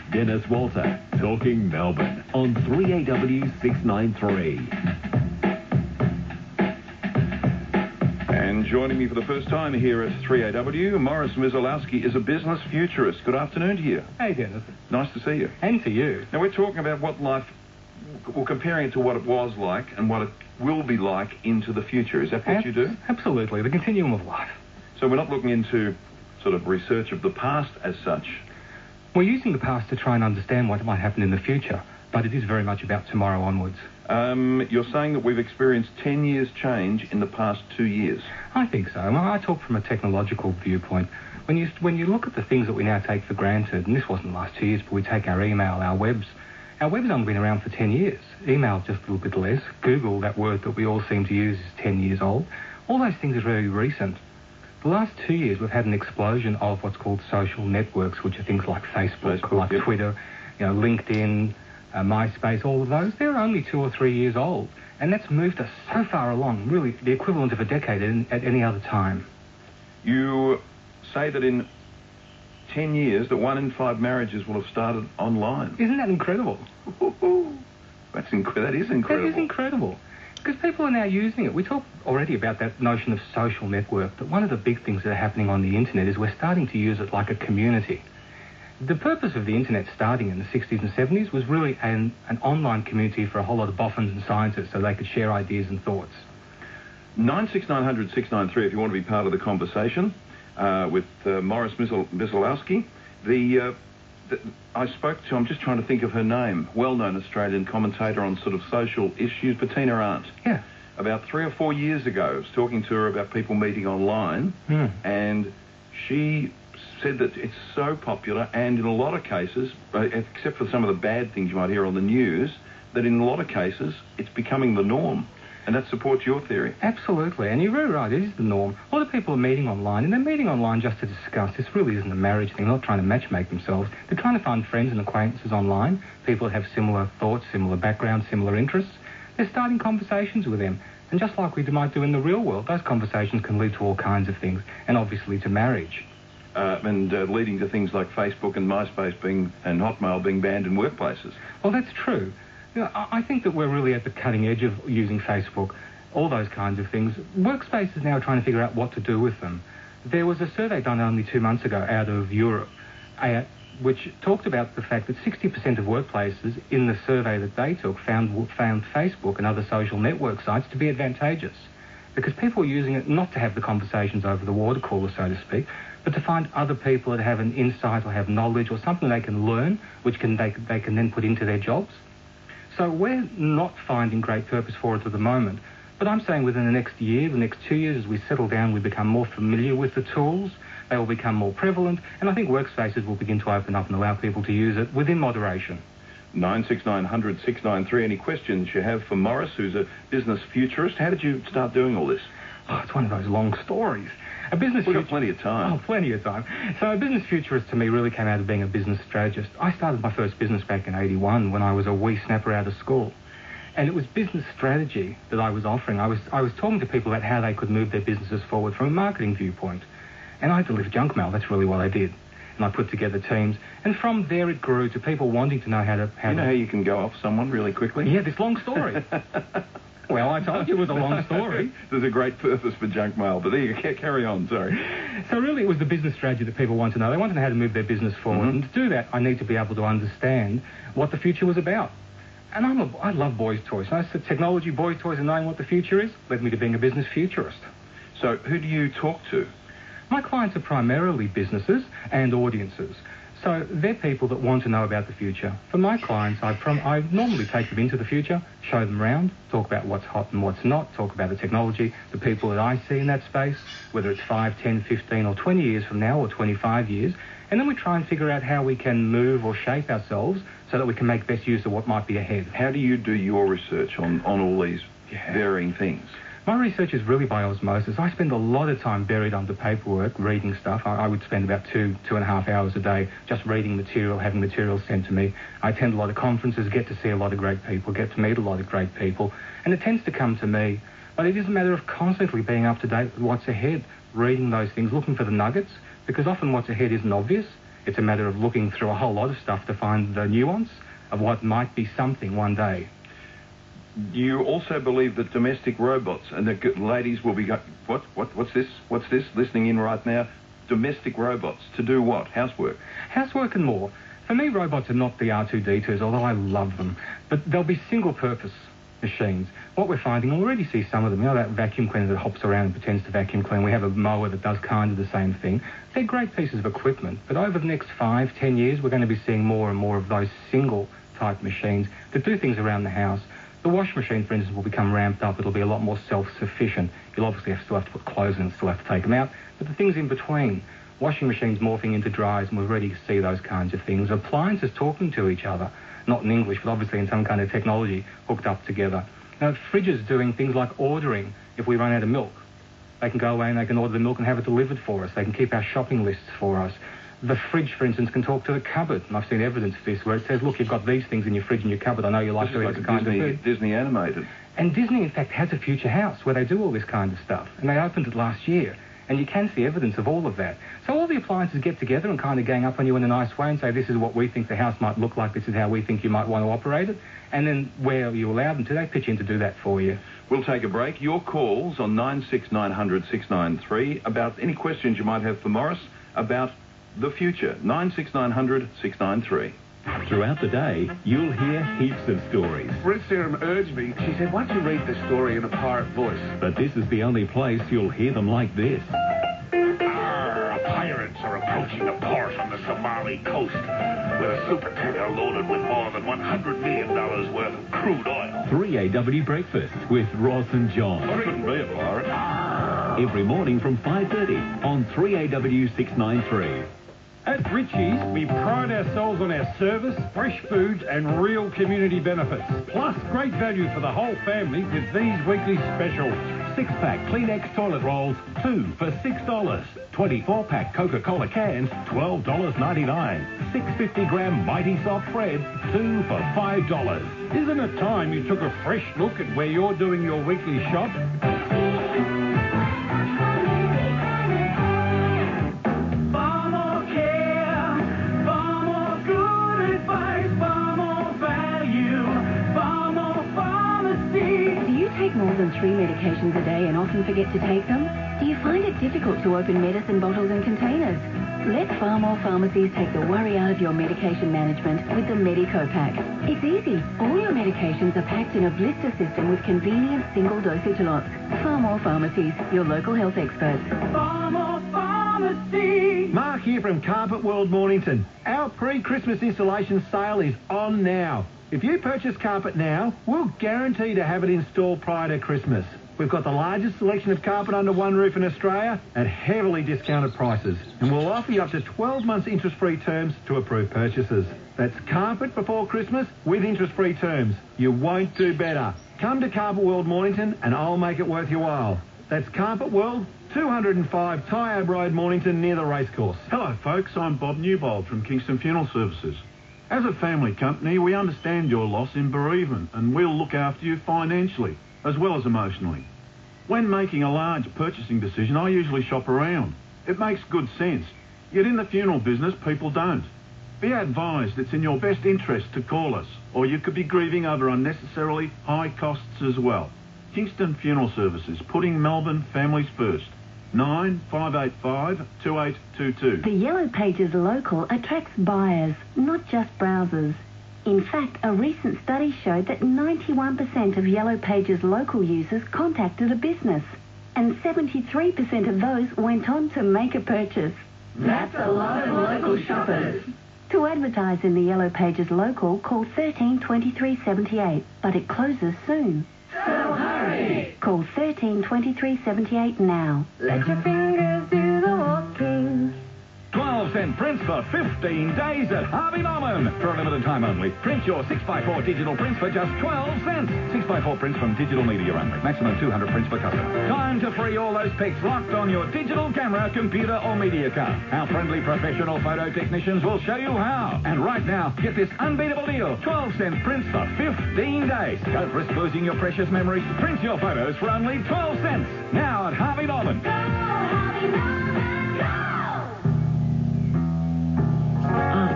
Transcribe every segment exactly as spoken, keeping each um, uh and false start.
Dennis Walter, Talking Melbourne on three A W six ninety-three. And joining me for the first time here at three A W, Morris Mizolowski is a business futurist. Good afternoon to you. Hey, Dennis. Nice to see you. And to you. Now, we're talking about what life, well, comparing it to what it was like and what it will be like into the future. Is that what Ab- you do? Absolutely, the continuum of life. So we're not looking into sort of research of the past as such. We're using the past to try and understand what might happen in the future, but it is very much about tomorrow onwards. Um, you're saying that we've experienced ten years change in the past two years. I think so. Well, I talk from a technological viewpoint. When you when you look at the things that we now take for granted, and this wasn't the last two years, but we take our email, our webs. Our web's only been around for ten years. Email just a little bit less. Google, that word that we all seem to use, is ten years old. All those things are very recent. The last two years, we've had an explosion of what's called social networks, which are things like Facebook, Facebook like yep. Twitter, you know, LinkedIn, uh, MySpace, all of those. They're only two or three years old. And that's moved us so far along, really the equivalent of a decade at, at any other time. You say that in ten years, that one in five marriages will have started online. Isn't that incredible? That's inc- that is incredible. That is incredible. Because people are now using it. We talked already about that notion of social network, but one of the big things that are happening on the internet is we're starting to use it like a community. The purpose of the internet starting in the sixties and seventies was really an, an online community for a whole lot of boffins and scientists so they could share ideas and thoughts. nine six nine hundred six nine three if you want to be part of the conversation uh, with uh, Morris Mizolowski. The, uh, the I spoke to, I'm just trying to think of her name, well-known Australian commentator on sort of social issues, Bettina Arndt. Yeah. About three or four years ago, I was talking to her about people meeting online, Mm. and she said that it's so popular, and in a lot of cases, uh, except for some of the bad things you might hear on the news, that in a lot of cases, it's becoming the norm. And that supports your theory. Absolutely, and you're very right, it is the norm. A lot of people are meeting online, and they're meeting online just to discuss. This really isn't a marriage thing. They're not trying to matchmake themselves. They're trying to find friends and acquaintances online, people that have similar thoughts, similar backgrounds, similar interests. They're starting conversations with them. And just like we might do in the real world, those conversations can lead to all kinds of things, and obviously to marriage. Uh, and uh, leading to things like Facebook and MySpace being and Hotmail being banned in workplaces. Well, that's true. You know, I I think that we're really at the cutting edge of using Facebook, all those kinds of things. Workspaces now are trying to figure out what to do with them. There was a survey done only two months ago out of Europe, uh, which talked about the fact that sixty percent of workplaces in the survey that they took found, found Facebook and other social network sites to be advantageous, because people were using it not to have the conversations over the water cooler, so to speak, but to find other people that have an insight or have knowledge or something they can learn, which can they, they can then put into their jobs. So we're not finding great purpose for it at the moment. But I'm saying within the next year, the next two years, as we settle down, we become more familiar with the tools, they will become more prevalent, and I think workspaces will begin to open up and allow people to use it within moderation. nine six nine hundred six nine three. Any questions you have for Morris, who's a business futurist? How did you start doing all this? Oh, it's one of those long stories. A business We've got fut- plenty of time. Oh, plenty of time. So a business futurist to me really came out of being a business strategist. I started my first business back in eighty-one when I was a wee snapper out of school. And it was business strategy that I was offering. I was I was talking to people about how they could move their businesses forward from a marketing viewpoint. And I delivered junk mail. That's really what I did. And I put together teams. And from there it grew to people wanting to know how to... How you know to... how you can go off someone really quickly? Yeah, this long story. Well, I told you it was a long story. There's a great purpose for junk mail, but there you go. Carry on, sorry. So really it was the business strategy that people want to know. They want to know how to move their business forward. Mm-hmm. And to do that, I need to be able to understand what the future was about. And I'm a, I love boys' toys. I said technology, boys' toys, and knowing what the future is led me to being a business futurist. So who do you talk to? My clients are primarily businesses and audiences. So they're people that want to know about the future. For my clients, I, prom- I normally take them into the future, show them around, talk about what's hot and what's not, talk about the technology, the people that I see in that space, whether it's five, ten, fifteen or twenty years from now or twenty-five years. And then we try and figure out how we can move or shape ourselves so that we can make best use of what might be ahead. How do you do your research on, on all these Yeah. varying things? My research is really by osmosis. I spend a lot of time buried under paperwork, reading stuff. I, I would spend about two, two and a half hours a day just reading material, having material sent to me. I attend a lot of conferences, get to see a lot of great people, get to meet a lot of great people, and it tends to come to me. But it is a matter of constantly being up to date with what's ahead, reading those things, looking for the nuggets, because often what's ahead isn't obvious. It's a matter of looking through a whole lot of stuff to find the nuance of what might be something one day. You also believe that domestic robots, and the g- ladies will be going, what, what, what's this, what's this, listening in right now? Domestic robots, to do what? Housework? Housework and more. For me, robots are not the R two D twos, although I love them. But they'll be single-purpose machines. What we're finding, we already see some of them. You know that vacuum cleaner that hops around and pretends to vacuum clean? We have a mower that does kind of the same thing. They're great pieces of equipment, but over the next five, ten years, we're going to be seeing more and more of those single-type machines that do things around the house. The wash machine, for instance, will become ramped up. It'll be a lot more self-sufficient. You'll obviously have, still have to put clothes in and still have to take them out. But the things in between, washing machines morphing into dryers, and we're ready to see those kinds of things. Appliances talking to each other, not in English, but obviously in some kind of technology hooked up together. Now, fridges doing things like ordering if we run out of milk. They can go away and they can order the milk and have it delivered for us. They can keep our shopping lists for us. The fridge, for instance, can talk to the cupboard. And I've seen evidence of this where it says, look, you've got these things in your fridge and your cupboard. I know you like to eat this kind Disney, of food. Disney animated. And Disney, in fact, has a future house where they do all this kind of stuff. And they opened it last year. And you can see evidence of all of that. So all the appliances get together and kind of gang up on you in a nice way and say, this is what we think the house might look like. This is how we think you might want to operate it. And then where you allow them to, they pitch in to do that for you. We'll take a break. Your calls on nine six nine hundred six nine three about any questions you might have for Morris about the future. nine six nine hundred six nine three. Throughout the day, you'll hear heaps of stories. Ruth Serum urged me. She said, why don't you read the story in a pirate voice? But this is the only place you'll hear them like this. Arr, pirates are approaching a port on the Somali coast with a super tanker loaded with more than one hundred million dollars worth of crude oil. three A W Breakfast with Ross and John. Couldn't be a pirate. Every morning from five thirty on three A W six nine three. At Ritchie's, we pride ourselves on our service, fresh foods and real community benefits. Plus, great value for the whole family with these weekly specials. Six-pack Kleenex toilet rolls, two for six dollars. twenty-four pack Coca-Cola cans, twelve dollars ninety-nine. Six fifty gram Mighty Soft bread, two for five dollars. Isn't it time you took a fresh look at where you're doing your weekly shop? More than three medications a day and often forget to take them? Do you find it difficult to open medicine bottles and containers? Let Farmore Pharmacies take the worry out of your medication management with the Medico Pack. It's easy. All your medications are packed in a blister system with convenient single dosage lots. Farmore Pharmacies, your local health experts. Farmore Pharmacy. Mark here from Carpet World Mornington. Our pre-Christmas installation sale is on now. If you purchase carpet now, we'll guarantee to have it installed prior to Christmas. We've got the largest selection of carpet under one roof in Australia at heavily discounted prices. And we'll offer you up to twelve months interest-free terms to approved purchases. That's carpet before Christmas with interest-free terms. You won't do better. Come to Carpet World Mornington and I'll make it worth your while. That's Carpet World, two oh five Tyab Road, Mornington, near the racecourse. Hello, folks. I'm Bob Newbold from Kingston Funeral Services. As a family company, we understand your loss in bereavement and we'll look after you financially as well as emotionally. When making a large purchasing decision, I usually shop around. It makes good sense. Yet in the funeral business, people don't. Be advised it's in your best interest to call us, or you could be grieving over unnecessarily high costs as well. Kingston Funeral Services, putting Melbourne families first. nine five eight five two eight two two. The Yellow Pages Local attracts buyers, not just browsers. In fact, a recent study showed that ninety-one percent of Yellow Pages Local users contacted a business, and seventy-three percent of those went on to make a purchase. That's a lot of local shoppers. To advertise in the Yellow Pages Local, call thirteen twenty-three seventy-eight, but it closes soon. So hurry! Call thirteen twenty-three seventy-eight now. Let your fingers do the walking. twelve cent prints for fifteen days at Harvey Norman. For a limited time only. Print your six by four digital prints for just twelve cents. six by four prints from Digital Media only. Maximum two hundred prints per customer. Time to free all those pics locked on your digital camera, computer or media card. Our friendly professional photo technicians will show you how. And right now, get this unbeatable deal. twelve cent prints for fifteen days. Don't risk losing your precious memories. Print your photos for only twelve cents. Now at Harvey Norman. Go, Harvey Norman, go!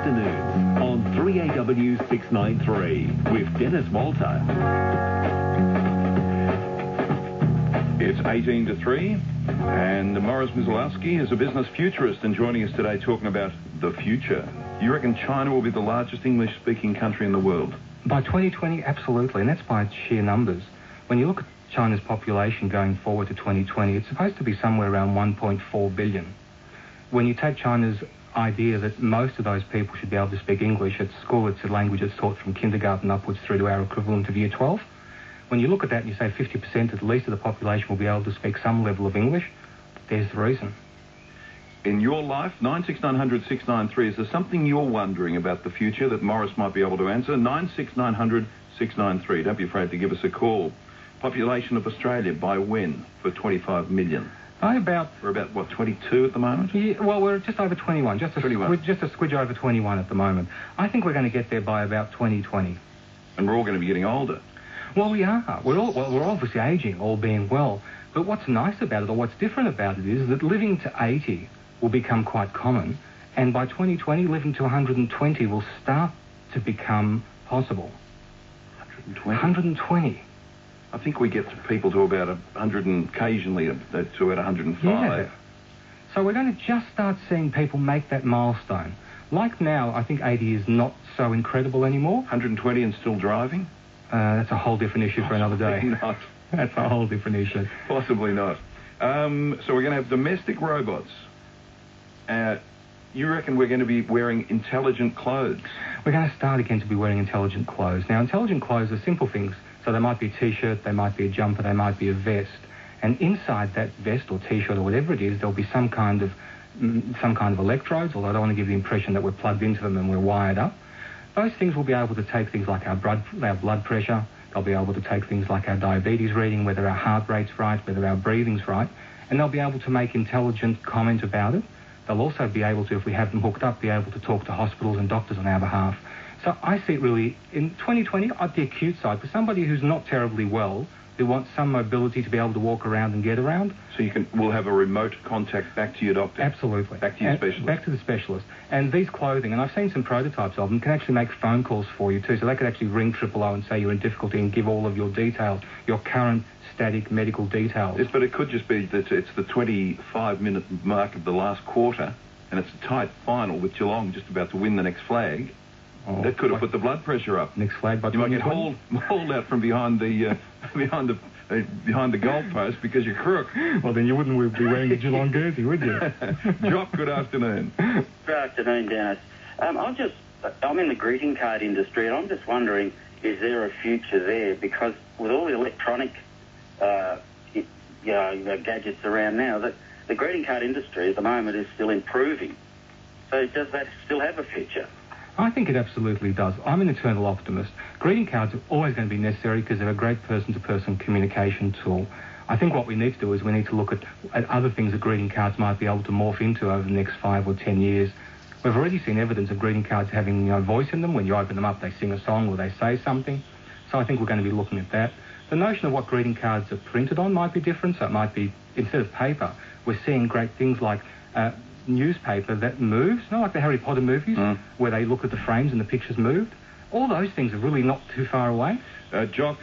afternoons on three A W six ninety-three with Dennis Walter. It's eighteen to three, and Morris Mizalowski is a business futurist and joining us today talking about the future. You reckon China will be the largest English-speaking country in the world? By twenty twenty, absolutely, and that's by sheer numbers. When you look at China's population going forward to twenty twenty, it's supposed to be somewhere around one point four billion. When you take China's idea that most of those people should be able to speak English at school, it's a language that's taught from kindergarten upwards through to our equivalent of year twelve. When you look at that and you say fifty percent at least of the population will be able to speak some level of English, there's the reason. In your life, nine six nine hundred six nine three, is there something you're wondering about the future that Morris might be able to answer? nine six nine hundred six nine three. Don't be afraid to give us a call. Population of Australia by when for twenty-five million? By about... We're about, what, twenty-two at the moment? Yeah, well, we're just over twenty-one. Just a, twenty-one. Squid, just a squidge over twenty-one at the moment. I think we're going to get there by about twenty twenty. And we're all going to be getting older. Well, we are. We're all well, we're obviously aging, all being well. But what's nice about it, or what's different about it, is that living to eighty will become quite common, and by twenty twenty, living to one hundred twenty will start to become possible. one hundred twenty? one hundred twenty. I think we get to people to about one hundred and occasionally to about one hundred five. Yeah. So we're going to just start seeing people make that milestone. Like now, I think eighty is not so incredible anymore. one hundred twenty and still driving? Uh, that's a whole different issue for another day. Not. That's a whole different issue. Possibly not. Um, so we're going to have domestic robots. Uh, you reckon we're going to be wearing intelligent clothes? We're going to start again to be wearing intelligent clothes. Now, intelligent clothes are simple things. So they might be a T-shirt, they might be a jumper, they might be a vest. And inside that vest or T-shirt or whatever it is, there'll be some kind of mm, some kind of electrodes, although I don't want to give the impression that we're plugged into them and we're wired up. Those things will be able to take things like our blood, our blood pressure. They'll be able to take things like our diabetes reading, whether our heart rate's right, whether our breathing's right. And they'll be able to make intelligent comment about it. They'll also be able to, if we have them hooked up, be able to talk to hospitals and doctors on our behalf. So I see it really, in twenty twenty, at the acute side, for somebody who's not terribly well, who wants some mobility to be able to walk around and get around. So you can, we'll have a remote contact back to your doctor? Absolutely. Back to your and specialist? Back to the specialist. And these clothing, and I've seen some prototypes of them, can actually make phone calls for you too. So they could actually ring triple O and say you're in difficulty and give all of your details, your current static medical details. Yes, but it could just be that it's the twenty-five minute mark of the last quarter, and it's a tight final with Geelong just about to win the next flag. Oh, that could have put the blood pressure up. Next flag by you might get hauled, hauled out from behind the uh, behind the uh, behind the goalpost because you're crook. Well, then you wouldn't be wearing a Geelong jersey, would you? Jock, good afternoon. Good afternoon, Dennis. Um, I'm just I'm in the greeting card industry, and I'm just wondering, is there a future there? Because with all the electronic, uh, you know, gadgets around now, that the greeting card industry at the moment is still improving. So does that still have a future? I think it absolutely does. I'm an eternal optimist. Greeting cards are always going to be necessary because they're a great person-to-person communication tool. I think what we need to do is we need to look at, at other things that greeting cards might be able to morph into over the next five or ten years. We've already seen evidence of greeting cards having, you know, voice in them. When you open them up, they sing a song or they say something. So I think we're going to be looking at that. The notion of what greeting cards are printed on might be different. So it might be, instead of paper, we're seeing great things like Uh, newspaper that moves, not like the Harry Potter movies, mm. where they look at the frames and the pictures moved. All those things are really not too far away. Uh, Jock,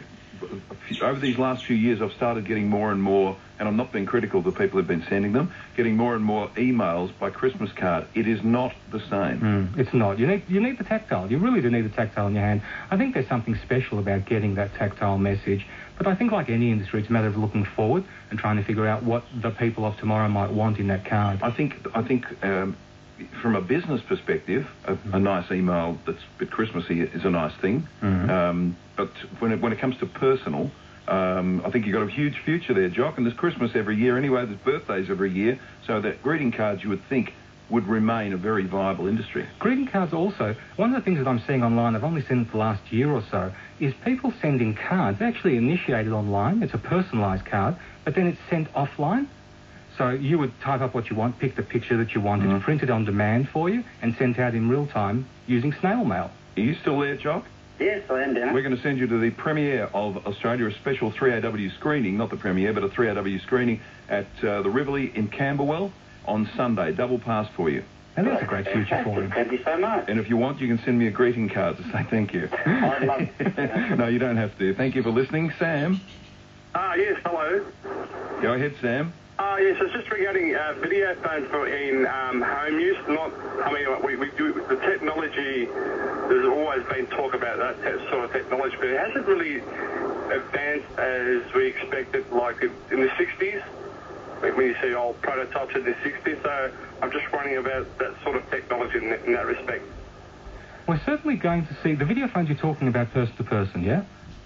over these last few years, I've started getting more and more, and I'm not being critical of the people who've been sending them, getting more and more emails by Christmas card. It is not the same. Mm, it's not. You need, you need the tactile. You really do need the tactile in your hand. I think there's something special about getting that tactile message. But I think like any industry, it's a matter of looking forward and trying to figure out what the people of tomorrow might want in that card. I think, I think um, from a business perspective, a, a nice email that's a bit Christmassy is a nice thing. Mm-hmm. Um, but when it, when it comes to personal, um, I think you've got a huge future there, Jock. And there's Christmas every year anyway. There's birthdays every year. So that greeting cards, you would think, would remain a very viable industry. Greeting cards also, one of the things that I'm seeing online, I've only seen it the last year or so, is people sending cards. They're actually initiated online. It's a personalised card, but then it's sent offline. So you would type up what you want, pick the picture that you want, mm-hmm. it's printed on demand for you and sent out in real time using snail mail. Are you still there, Jock? Yes, I am, Dennis. We're going to send you to the premiere of Australia, a special three A W screening, not the premiere, but a three A W screening at uh, the Rivoli in Camberwell on Sunday. Double pass for you. And that's a great future for him. Thank you so much. And if you want, you can send me a greeting card to say thank you. I'd love it. No, you don't have to. Thank you for listening. Sam? Ah, yes, hello. Go ahead, Sam. Ah, yes, it's just regarding uh, video phones for in um, home use. Not, I mean, we, we do the technology. There's always been talk about that te- sort of technology, but it hasn't really advanced as we expected, like in the sixties. When you see old prototypes in the sixties, so I'm just wondering about that sort of technology in that, in that respect. We're certainly going to see the video phones you're talking about person to person, yeah?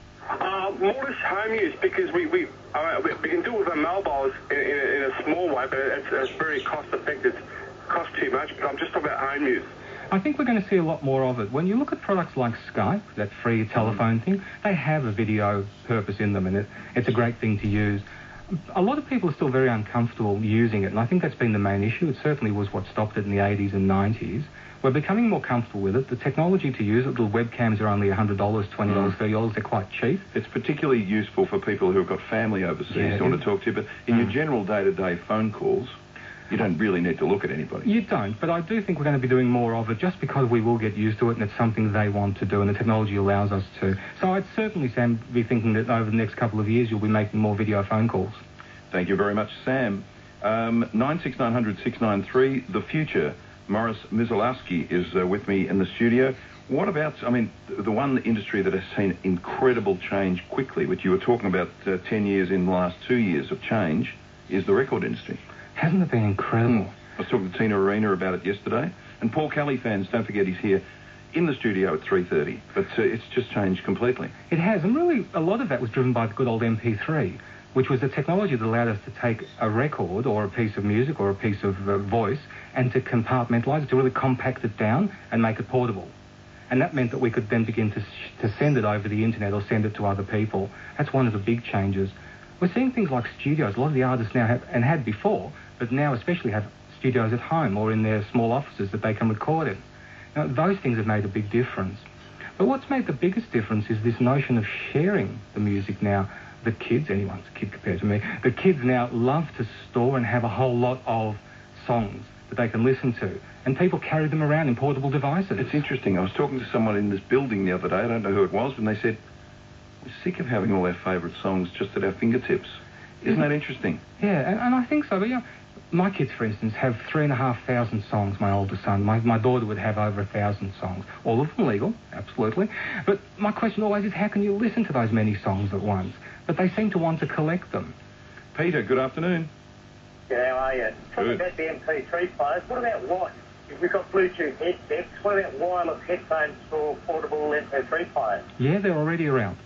Uh, more as home use, because we we, uh, we we can do it with our mobiles in, in, a, in a small way, but it's, it's very cost effective. It costs too much, but I'm just talking about home use. I think we're going to see a lot more of it. When you look at products like Skype, that free telephone thing, they have a video purpose in them, and it, it's a great thing to use. A lot of people are still very uncomfortable using it, and I think that's been the main issue. It certainly was what stopped it in the eighties and nineties. We're becoming more comfortable with it. The technology to use it, the webcams are only one hundred dollars, twenty dollars, thirty dollars. They're quite cheap. It's particularly useful for people who have got family overseas Yeah, who want it- to talk to you, but in your general day-to-day phone calls, you don't really need to look at anybody. You don't, but I do think we're going to be doing more of it just because we will get used to it and it's something they want to do and the technology allows us to. So I'd certainly, Sam, be thinking that over the next couple of years you'll be making more video phone calls. Thank you very much, Sam. Um, nine six nine hundred six nine three, The Future. Morris Mizalowski is uh, with me in the studio. What about, I mean, the, the one industry that has seen incredible change quickly, which you were talking about uh, ten years in the last two years of change, is the record industry. Hasn't it been incredible? Mm. I was talking to Tina Arena about it yesterday. And Paul Kelly fans, don't forget he's here in the studio at three thirty. But uh, it's just changed completely. It has, and really a lot of that was driven by the good old M P three, which was the technology that allowed us to take a record or a piece of music or a piece of uh, voice and to compartmentalise it, to really compact it down and make it portable. And that meant that we could then begin to, sh- to send it over the internet or send it to other people. That's one of the big changes. We're seeing things like studios. A lot of the artists now have, and had before, but now especially have studios at home or in their small offices that they can record in. Now, those things have made a big difference. But what's made the biggest difference is this notion of sharing the music now. The kids, anyone's a kid compared to me, the kids now love to store and have a whole lot of songs that they can listen to. And people carry them around in portable devices. It's interesting. I was talking to someone in this building the other day, I don't know who it was, and they said, we're sick of having all our favourite songs just at our fingertips. Isn't that interesting? Yeah, and, and I think so. But, yeah, my kids, for instance, have three and a half thousand songs, my older son. My, my daughter would have over a thousand songs. All of them legal, absolutely. But my question always is, how can you listen to those many songs at once? But they seem to want to collect them. Peter, good afternoon. Yeah, how are you? Talking Good. about the M P three players, what about what? If we've got Bluetooth headsets, what about wireless headphones for portable M P three players? Yeah, they're already around.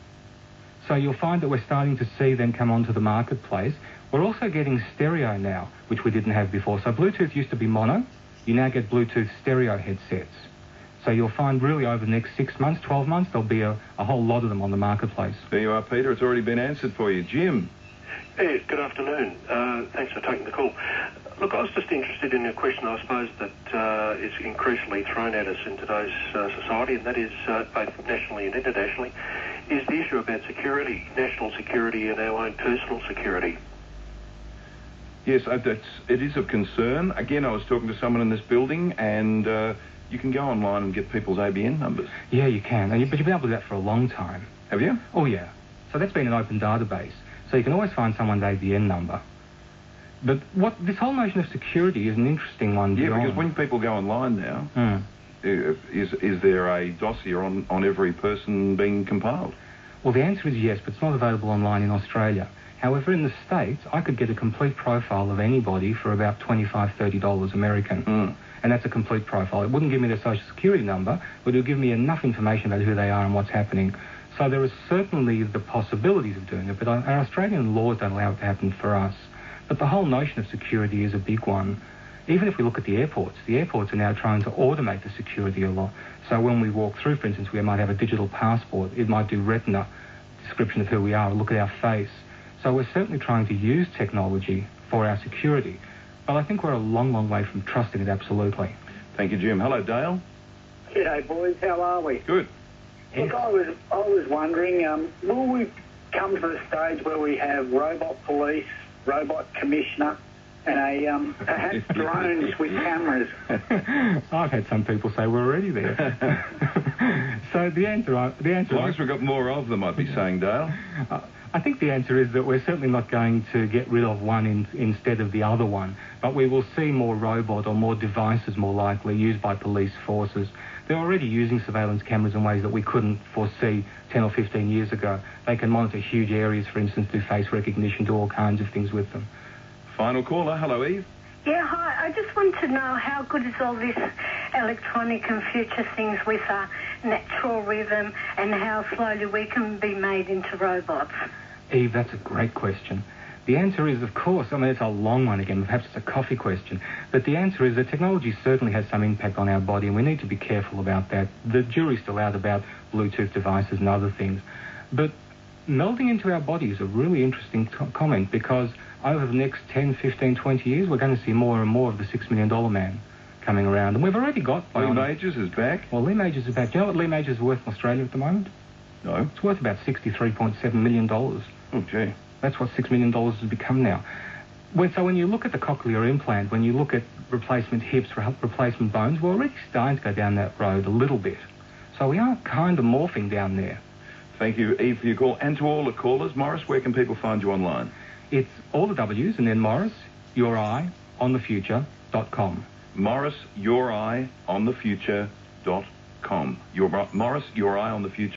So you'll find that we're starting to see them come onto the marketplace. We're also getting stereo now, which we didn't have before. So Bluetooth used to be mono. You now get Bluetooth stereo headsets. So you'll find really over the next six months, twelve months, there'll be a, a whole lot of them on the marketplace. There you are, Peter. It's already been answered for you. Jim. Yes, good afternoon. Uh, thanks for taking the call. Look, I was just interested in a question, I suppose, that uh, is increasingly thrown at us in today's uh, society, and that is uh, both nationally and internationally, is the issue about security, national security and our own personal security. Yes, uh, that's, it is of concern. Again, I was talking to someone in this building, and uh, you can go online and get people's A B N numbers. Yeah, you can, and you, but you've been able to do that for a long time. Have you? Oh, yeah. So that's been an open database. So you can always find someone's A B N number. But what this whole notion of security is an interesting one. Yeah, beyond. because when people go online now, Mm. uh, is is there a dossier on, on every person being compiled? Well, the answer is yes, but it's not available online in Australia. However, in the States, I could get a complete profile of anybody for about twenty-five dollars, thirty dollars American. Mm. And that's a complete profile. It wouldn't give me their social security number, but it would give me enough information about who they are and what's happening. So there is certainly the possibilities of doing it, but our our Australian laws don't allow it to happen for us. But the whole notion of security is a big one. Even if we look at the airports, the airports are now trying to automate the security a lot. So when we walk through, for instance, we might have a digital passport. It might do retina description of who we are, look at our face. So we're certainly trying to use technology for our security. But I think we're a long, long way from trusting it absolutely. Thank you, Jim. Hello, Dale. G'day, boys. How are we? Good. Look, I was, I was wondering, um, will we come to the stage where we have robot police, robot commissioner, and a um, perhaps drones with cameras. I've had some people say we're already there. So the answer, I- the answer. As long as we've got more of them, I'd be saying, Dale. Uh, I think the answer is that we're certainly not going to get rid of one in, instead of the other one, but we will see more robot or more devices more likely used by police forces. They're already using surveillance cameras in ways that we couldn't foresee ten or fifteen years ago. They can monitor huge areas, for instance, do face recognition, do all kinds of things with them. Final caller. Hello, Eve. Yeah, hi. I just want to know how good is all this electronic and future things with uh, natural rhythm and how slowly we can be made into robots? Eve, that's a great question. The answer is, of course, I mean, it's a long one again, perhaps it's a coffee question, but the answer is that technology certainly has some impact on our body, and we need to be careful about that. The jury's still out about Bluetooth devices and other things. But melding into our body is a really interesting t- comment, because over the next ten, fifteen, twenty years, we're going to see more and more of the six million dollar man coming around, and we've already got... Lee Majors is back? Well, Lee Majors is back. Do you know what Lee Majors is worth in Australia at the moment? No. It's worth about sixty-three point seven million dollars. Oh, gee. That's what six million dollars has become now. When, so when you look at the cochlear implant, when you look at replacement hips, re- replacement bones, we're already starting to go down that road a little bit. So we are kind of morphing down there. Thank you, Eve, for your call. And to all the callers, Morris, where can people find you online? It's all the W's and then Morris, your eye, on the future dot com. Morris, your eye, on the future dot com. Your, Morris, your eye, on the future.